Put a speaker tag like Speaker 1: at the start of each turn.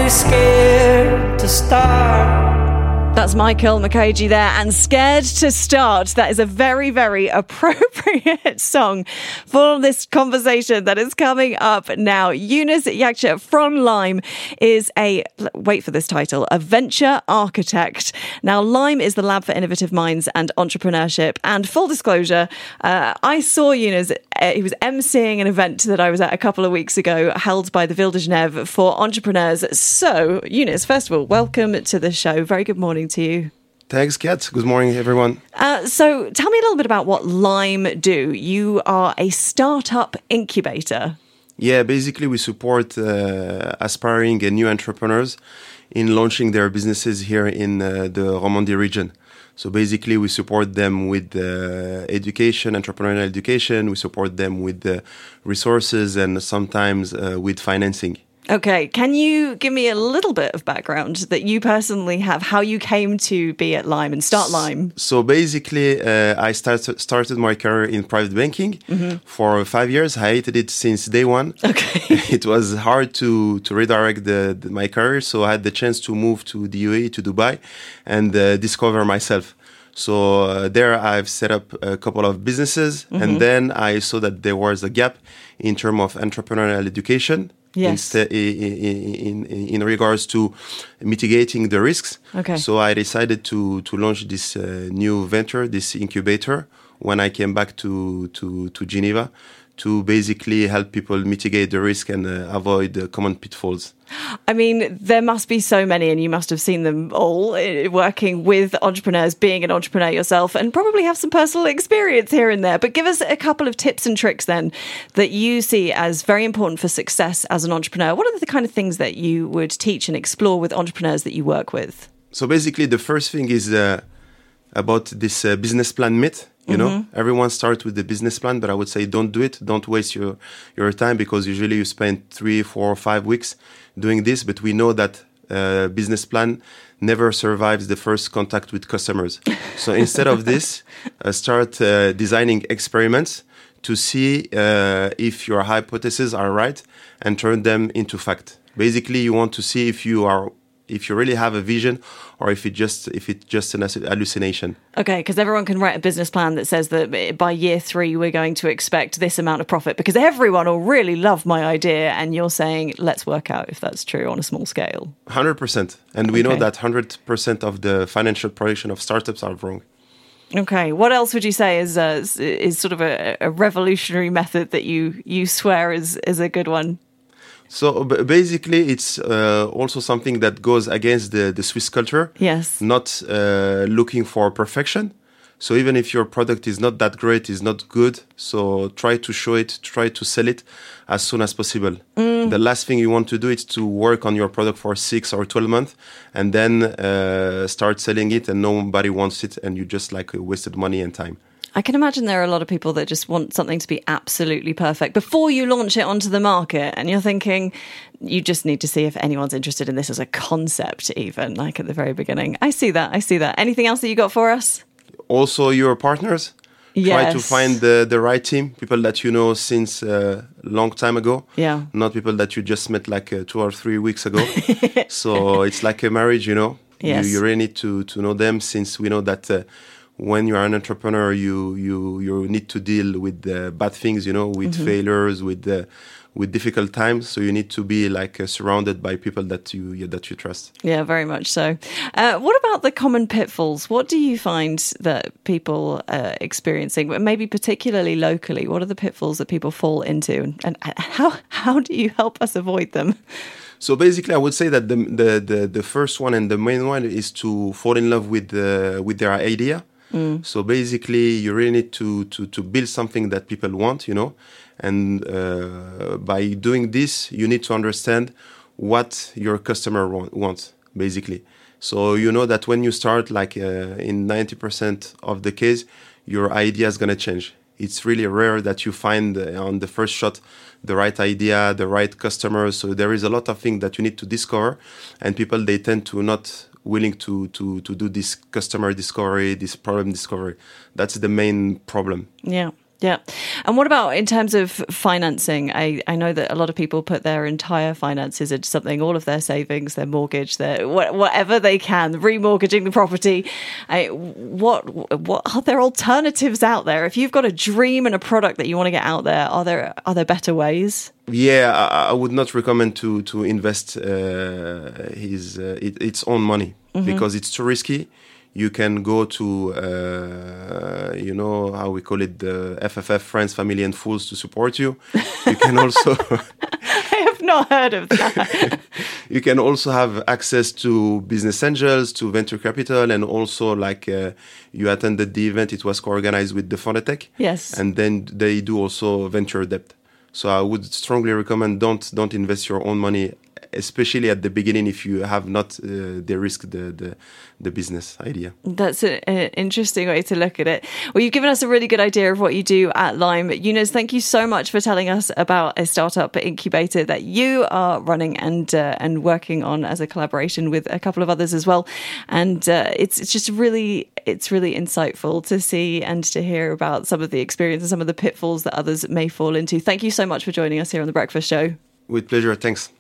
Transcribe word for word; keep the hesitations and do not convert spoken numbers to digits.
Speaker 1: too scared to start.
Speaker 2: That's Michael Mukherjee there, and Scared to Start. That is a very, very appropriate song for this conversation that is coming up now. Yunus Yakçı from Lime is a, wait for this title, a venture architect. Now, Lime is the lab for innovative minds and entrepreneurship. And full disclosure, uh, I saw Yunus, uh, he was emceeing an event that I was at a couple of weeks ago, held by the Ville de Genève for entrepreneurs. So, Yunus, first of all, welcome to the show. Very good morning to you.
Speaker 3: Thanks, Kat. Good morning, everyone.
Speaker 2: Uh, so tell me a little bit about what Lime do. You are a startup incubator.
Speaker 3: Yeah, basically we support uh, aspiring and new entrepreneurs in launching their businesses here in uh, the Romandie region. So basically we support them with uh, education, entrepreneurial education. We support them with uh, resources and sometimes uh, with financing.
Speaker 2: Okay, can you give me a little bit of background that you personally have, how you came to be at Lime and start Lime?
Speaker 3: So basically, uh, I started started my career in private banking mm-hmm. for five years. I hated it since day one.
Speaker 2: Okay,
Speaker 3: it was hard to to redirect the, the, my career, so I had the chance to move to the U A E, to Dubai, and uh, discover myself. So uh, there I've set up a couple of businesses, mm-hmm. and then I saw that there was a gap in terms of entrepreneurial education.
Speaker 2: Yes.
Speaker 3: In, in, in, in regards to mitigating the risks.
Speaker 2: Okay.
Speaker 3: So I decided to to launch this uh, new venture, this incubator, when I came back to, to, to Geneva to basically help people mitigate the risk and uh, avoid the common pitfalls.
Speaker 2: I mean, there must be so many, and you must have seen them all, uh, working with entrepreneurs, being an entrepreneur yourself, and probably have some personal experience here and there. But give us a couple of tips and tricks then that you see as very important for success as an entrepreneur. What are the kind of things that you would teach and explore with entrepreneurs that you work with?
Speaker 3: So basically, the first thing is uh, about this uh, business plan myth. You know, mm-hmm. everyone starts with the business plan, but I would say don't do it. Don't waste your, your time, because usually you spend three, four, five weeks doing this. But we know that uh, business plan never survives the first contact with customers. So instead of this, uh, start uh, designing experiments to see uh, if your hypotheses are right and turn them into fact. Basically, you want to see if you are if you really have a vision, or if it just if it's just an hallucination.
Speaker 2: Okay, because everyone can write a business plan that says that by year three we're going to expect this amount of profit, because everyone will really love my idea, and you're saying let's work out if that's true on a small scale.
Speaker 3: one hundred percent. And we okay. know that one hundred percent of the financial projection of startups are wrong.
Speaker 2: Okay, what else would you say is uh, is sort of a, a revolutionary method that you, you swear is, is a good one?
Speaker 3: So b- basically, it's uh, also something that goes against the, the Swiss culture.
Speaker 2: Yes.
Speaker 3: Not uh, looking for perfection. So even if your product is not that great, is not good, so try to show it, try to sell it as soon as possible. Mm. The last thing you want to do is to work on your product for six or twelve months and then uh, start selling it and nobody wants it and you just like wasted money and time.
Speaker 2: I can imagine there are a lot of people that just want something to be absolutely perfect before you launch it onto the market. And you're thinking, you just need to see if anyone's interested in this as a concept, even like at the very beginning. I see that. I see that. Anything else that you got for us?
Speaker 3: Also, your partners.
Speaker 2: Yes.
Speaker 3: Try to find the, the right team, people that you know since a uh, long time ago.
Speaker 2: Yeah.
Speaker 3: Not people that you just met like uh, two or three weeks ago. So it's like a marriage, you know.
Speaker 2: Yes.
Speaker 3: You, you really need to, to know them, since we know that uh, when you're an entrepreneur, you you you need to deal with the bad things, you know, with mm-hmm. failures, with the with difficult times. So you need to be like uh, surrounded by people that you yeah, that you trust.
Speaker 2: Yeah, very much so. Uh, what about the common pitfalls? What do you find that people are experiencing, maybe particularly locally? What are the pitfalls that people fall into, and, and how how do you help us avoid them?
Speaker 3: So basically, I would say that the the the, the first one and the main one is to fall in love with the, with their idea. Mm. So basically, you really need to, to, to build something that people want, you know, and uh, by doing this, you need to understand what your customer want, wants, basically. So you know that when you start, like uh, in ninety percent of the case, your idea is going to change. It's really rare that you find uh, on the first shot the right idea, the right customer. So there is a lot of things that you need to discover, and people, they tend to not willing to to to do this customer discovery, this problem discovery. That's the main problem.
Speaker 2: Yeah. Yeah. And what about in terms of financing? I, I know that a lot of people put their entire finances into something, all of their savings, their mortgage, their wh- whatever they can, remortgaging the property. I, what what are there alternatives out there? If you've got a dream and a product that you want to get out there, are there are there better ways?
Speaker 3: Yeah, I, I would not recommend to to invest uh, his uh, it, its own money mm-hmm. because it's too risky. You can go to, uh, you know, how we call it, the F F F, Friends, Family and Fools to support you. You can also...
Speaker 2: I have not heard of that.
Speaker 3: You can also have access to business angels, to venture capital, and also like uh, you attended the event, it was co-organized with the Fondetech.
Speaker 2: Yes.
Speaker 3: And then they do also venture debt. So I would strongly recommend don't don't invest your own money, especially at the beginning if you have not uh, de-risked the, the the business idea.
Speaker 2: That's an interesting way to look at it. Well, you've given us a really good idea of what you do at Lime. Younes, thank you so much for telling us about a startup incubator that you are running and uh, and working on as a collaboration with a couple of others as well. And uh, it's it's just really it's really insightful to see and to hear about some of the experience and some of the pitfalls that others may fall into. Thank you so much for joining us here on The Breakfast Show.
Speaker 3: With pleasure. Thanks.